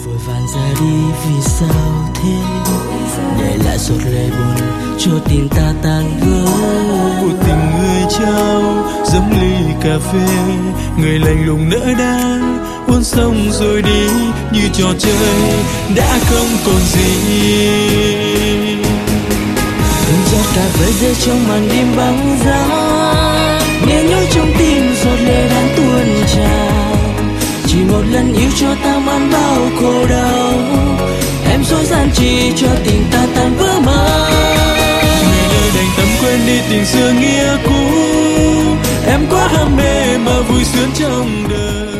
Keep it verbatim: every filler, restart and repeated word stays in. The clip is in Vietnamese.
vội vàng ra đi vì sao thế, để lại giọt lệ buồn cho tình ta tan vỡ. Một tình người trao giống ly cà phê, người lạnh lùng nỡ đang uốn xong rồi đi như trò chơi đã không còn gì. Từng giọt cà phê rơi trong màn đêm băng giá, nhẹ nhói trong tim giọt lệ đang tuôn trào. Chỉ một lần yêu cho ta mang bao khổ đau, em dối gian chỉ cho tình ta tan vỡ mãi. Người ơi đành tâm quên đi tình xưa nghĩa cũ, em quá ham mê mà vui sướng trong đời.